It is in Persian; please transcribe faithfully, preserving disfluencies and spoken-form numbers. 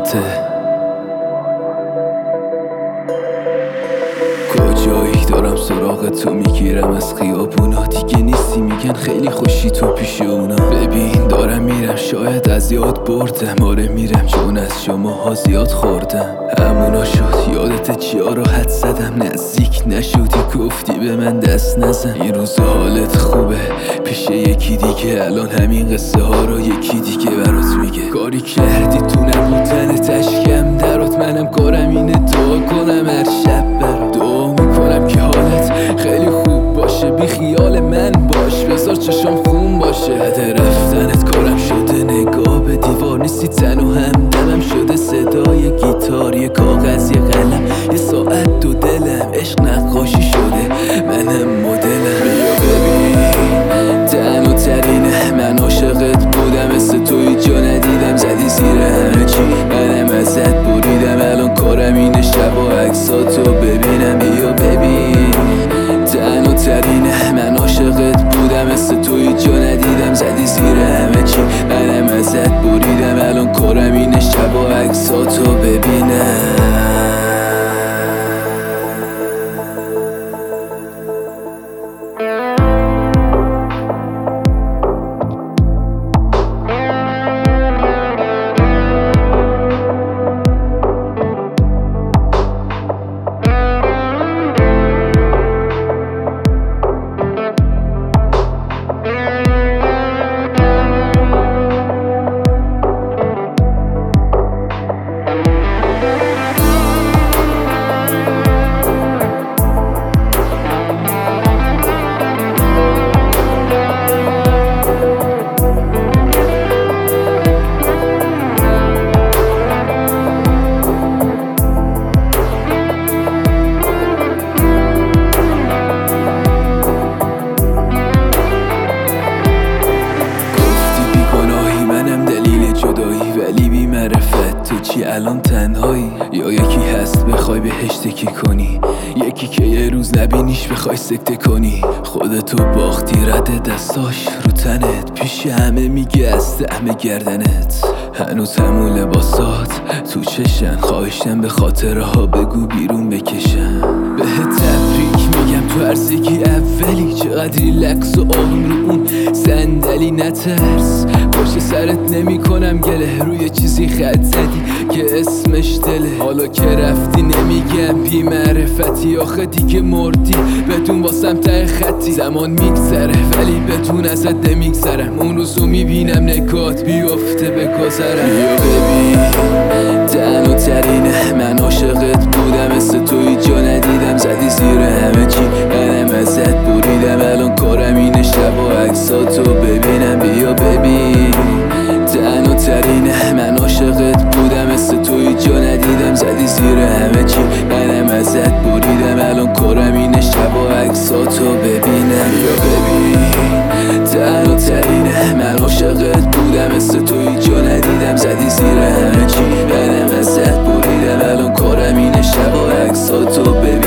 خاطراته. کجایی دارم سراغ تو میگیرم از خیابونا، دیگه نیستی میگن خیلی خوشی تو پیش اونا. ببین دارم میرم شاید از یاد بردم، آره میرم چون از شماها زیاد خوردم. همونا شد یادت چیا رو حد زدم، نزدیک نشدی گفتی به من دست نزن. این روز حالت خوبه پیش یکی دیگه، الان همین قصه ها رو یکی دیگه برات میگه. کاری کردی تو نبودن تشکم درات، منم کارم اینه دعا کنم هر شب برات. دعا میکنم که حالت خیلی خوب باشه، بی خیال من باش بذار چشام خون باشه. حد رفتنت کارم شده نگاه به دیوار، نیستی تن و همدمم شده صدای گیتار، یه کاغذ یه قلم یه ساعت دو دلم، عشق نقاشی شده منم مدلم. بیا ببین تن و ترینه من عاشقت بودم، مثل توی جا ندیدم زدی زیر همه چی، منم ازت بریدم الان کارم اینه شب و عکساتو ببینم. بیا ببین تن و ترینه من عاشقت بودم، مثل توی جا ندیدم زدی زیر همه چی، منم ازت بریدم الان کارم اینه شب و عکساتو ببینم. ولی بی معرفت تو چی الان تنهایی، یا یکی هست بخوای بهش تکی کنی، یکی که یه روز نبینیش بخوای سکته کنی. خودتو باختی رد دستاش رو تنت، پیش همه میگه از طعم گردنت. هنوز همون لباسات تو چشن، خواهشم به خاطره ها بگو بیرون بکشن. بهت تبریک میگم تو هرزگی اولی، چقدر ریلکس و آروم رو اون صندلی. نترس پشت سرت نمی کنم گله، روی چیزی خط زدی که اسمش دله. حالا که رفتی نمیگم بی معرفتی، آخه دیگه مردی بدون واسم ته خطی. زمان میگذره ولی بدون ازت نمیگذرم، اون روزو میبینم نگات بیفته به گذرم. بیا ببین تن و ترینه من عاشقت بودم، مثل توی جا ندیدم زدی زیر همه چی، منم ازت بریدم الان کارم اینه شب و عکساتو ببینم. بیا ببین تن و ترینه من عاشقت بودم، مثل توی جا ندیدم زدی زیر همه چی، منم ازت بریدم الان کارم اینه شب و عکساتو ببینم. بیا ببین تن و ترینه من عاشقت بودم، مثل توی جا ندیدم زدی زیر همه چی، منم ازت بریدم الان کارم اینه شب و عکساتو ببینم.